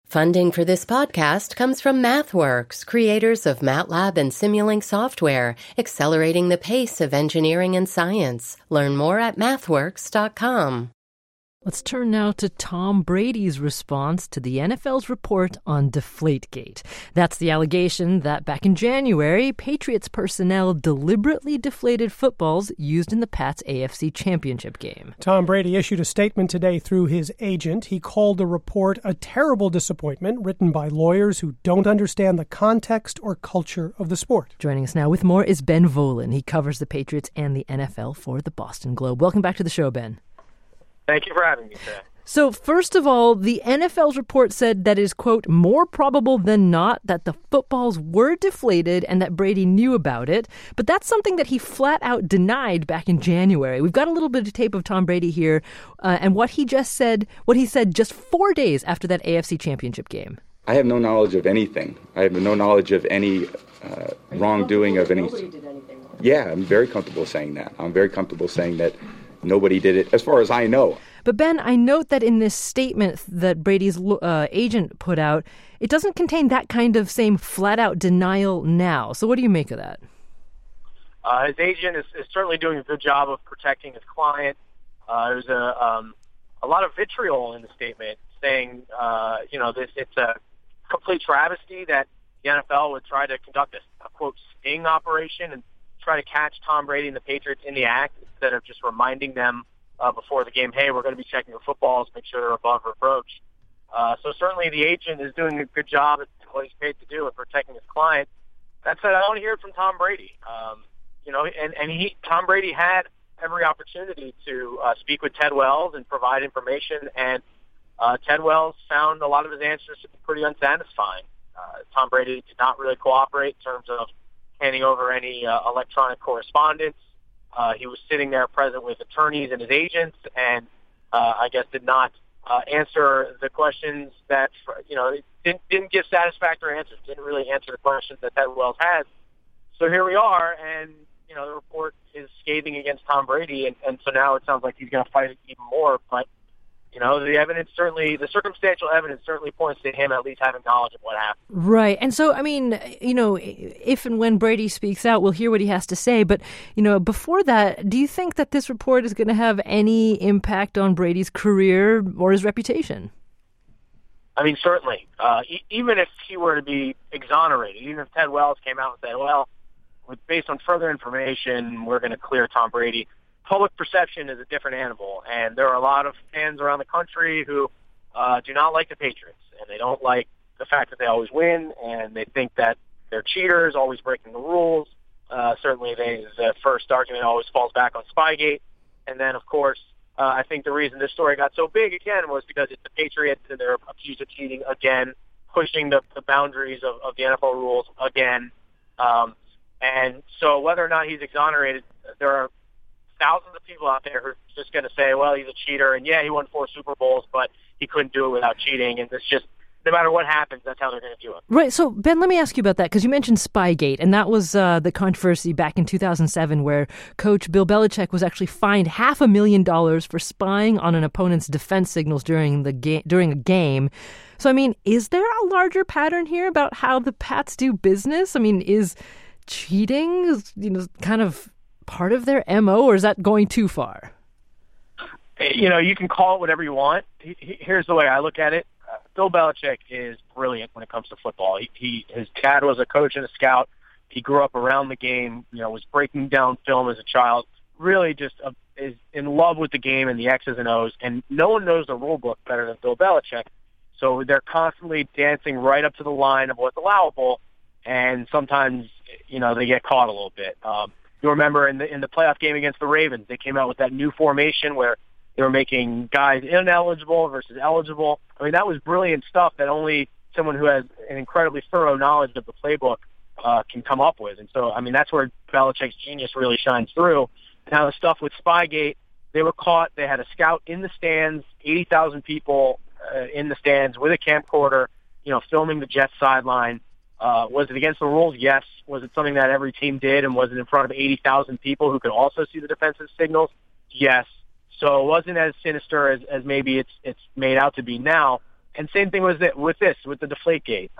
Funding for this podcast comes from MathWorks, creators of MATLAB and Simulink software, accelerating the pace of engineering and science. Learn more at mathworks.com. Let's turn now to Tom Brady's response to the NFL's report on Deflategate. That's the allegation that back in January, Patriots personnel deliberately deflated footballs used in the Pats' AFC Championship game. Tom Brady issued a statement today through his agent. He called the report a terrible disappointment written by lawyers who don't understand the context or culture of the sport. Joining us now with more is Ben Volin. He covers the Patriots and the NFL for the Boston Globe. Welcome back to the show, Ben. Thank you for having me today. So, first of all, the NFL's report said that it is, quote, more probable than not that the footballs were deflated and that Brady knew about it. But that's something that he flat out denied back in January. We've got a little bit of tape of Tom Brady here and what he said just 4 days after that AFC Championship game. I have no knowledge of anything. I have no knowledge of any wrongdoing of any. Nobody did anything wrong. Yeah, I'm very comfortable saying that. I'm very comfortable saying that nobody did it, as far as I know. But Ben, I note that in this statement that Brady's agent put out, it doesn't contain that kind of same flat-out denial now. So what do you make of that? His agent is certainly doing a good job of protecting his client. There's a lot of vitriol in the statement saying, it's a complete travesty that the NFL would try to conduct a quote, sting operation and try to catch Tom Brady and the Patriots in the act instead of just reminding them before the game, hey, we're going to be checking your footballs, make sure they're above reproach. So certainly the agent is doing a good job at what he's paid to do at protecting his client. That said, I want to hear it from Tom Brady. Tom Brady had every opportunity to speak with Ted Wells and provide information, and Ted Wells found a lot of his answers to be pretty unsatisfying. Tom Brady did not really cooperate in terms of handing over any electronic correspondence. He was sitting there present with attorneys and his agents, and I guess did not answer the questions that, didn't give satisfactory answers, didn't really answer the questions that Ted Wells had. So here we are, and, the report is scathing against Tom Brady, and so now it sounds like he's going to fight it even more. But, the circumstantial evidence certainly points to him at least having knowledge of what happened. Right. And so, if and when Brady speaks out, we'll hear what he has to say. But, before that, do you think that this report is going to have any impact on Brady's career or his reputation? I mean, certainly. Even if he were to be exonerated, even if Ted Wells came out and said, well, based on further information, we're going to clear Tom Brady. Public perception is a different animal, and there are a lot of fans around the country who do not like the Patriots, and they don't like the fact that they always win, and they think that they're cheaters, always breaking the rules. Certainly, the first argument always falls back on Spygate, and then, of course, I think the reason this story got so big again was because it's the Patriots, and they're accused of cheating again, pushing the boundaries of the NFL rules again. And so whether or not he's exonerated, there are thousands of people out there who are just going to say, well, he's a cheater, and yeah, he won 4 Super Bowls, but he couldn't do it without cheating, and it's just, no matter what happens, that's how they're going to do it. Right. So, Ben, let me ask you about that, because you mentioned Spygate, and that was the controversy back in 2007 where Coach Bill Belichick was actually fined $500,000 for spying on an opponent's defense signals during a game. So, I mean, is there a larger pattern here about how the Pats do business? I mean, is cheating, kind of part of their MO, or is that going too far? You can call it whatever you want. Here's the way I look at it. Bill Belichick is brilliant when it comes to football. His dad was a coach and a scout. He grew up around the game, was breaking down film as a child, really just is in love with the game and the X's and O's, and no one knows the rule book better than Bill Belichick. So they're constantly dancing right up to the line of what's allowable, and sometimes, they get caught a little bit. You'll remember in the playoff game against the Ravens, they came out with that new formation where they were making guys ineligible versus eligible. I mean, that was brilliant stuff that only someone who has an incredibly thorough knowledge of the playbook can come up with. And so, I mean, that's where Belichick's genius really shines through. Now, the stuff with Spygate, they were caught. They had a scout in the stands, 80,000 people in the stands with a camcorder, filming the Jets sideline. Was it against the rules? Yes. Was it something that every team did, and was it in front of 80,000 people who could also see the defensive signals? Yes. So it wasn't as sinister as maybe it's made out to be now. And same thing with the Deflategate.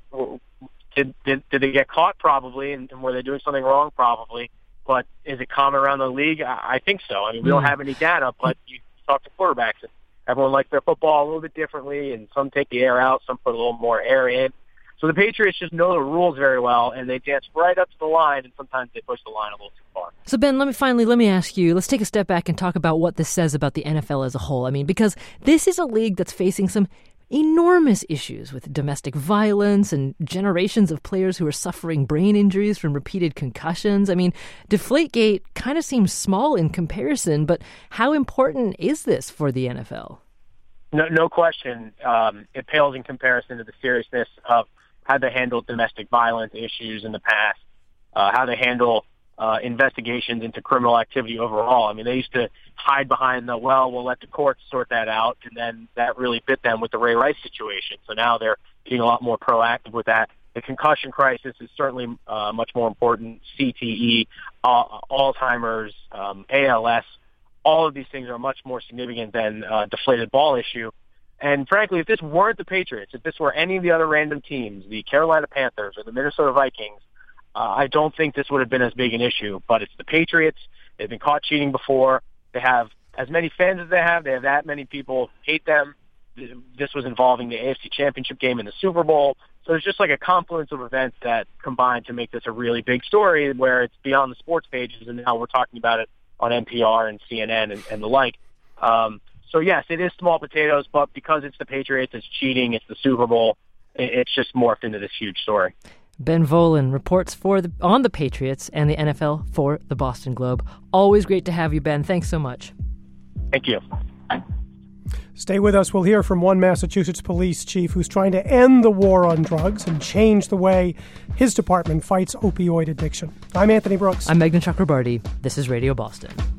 Did they get caught? Probably. And were they doing something wrong? Probably. But is it common around the league? I think so. I mean, we don't have any data, but you talk to quarterbacks, and everyone likes their football a little bit differently, and some take the air out, some put a little more air in. So the Patriots just know the rules very well, and they dance right up to the line, and sometimes they push the line a little too far. So, Ben, let me ask you, let's take a step back and talk about what this says about the NFL as a whole. I mean, because this is a league that's facing some enormous issues with domestic violence and generations of players who are suffering brain injuries from repeated concussions. I mean, Deflategate kind of seems small in comparison, but how important is this for the NFL? No question. It pales in comparison to the seriousness of how they handle domestic violence issues in the past, how they handle investigations into criminal activity overall. I mean, they used to hide behind we'll let the courts sort that out, and then that really bit them with the Ray Rice situation. So now they're being a lot more proactive with that. The concussion crisis is certainly much more important. CTE, Alzheimer's, ALS, all of these things are much more significant than deflated ball issue. And frankly, if this weren't the Patriots, if this were any of the other random teams, the Carolina Panthers or the Minnesota Vikings, I don't think this would have been as big an issue. But it's the Patriots. They've been caught cheating before. They have as many fans as they have. They have that many people hate them. This was involving the AFC Championship game and the Super Bowl. So it's just like a confluence of events that combined to make this a really big story where it's beyond the sports pages, and now we're talking about it on NPR and CNN and the like. So, yes, it is small potatoes, but because it's the Patriots, it's cheating, it's the Super Bowl, it's just morphed into this huge story. Ben Volin reports on the Patriots and the NFL for the Boston Globe. Always great to have you, Ben. Thanks so much. Thank you. Stay with us. We'll hear from one Massachusetts police chief who's trying to end the war on drugs and change the way his department fights opioid addiction. I'm Anthony Brooks. I'm Meghna Chakrabarti. This is Radio Boston.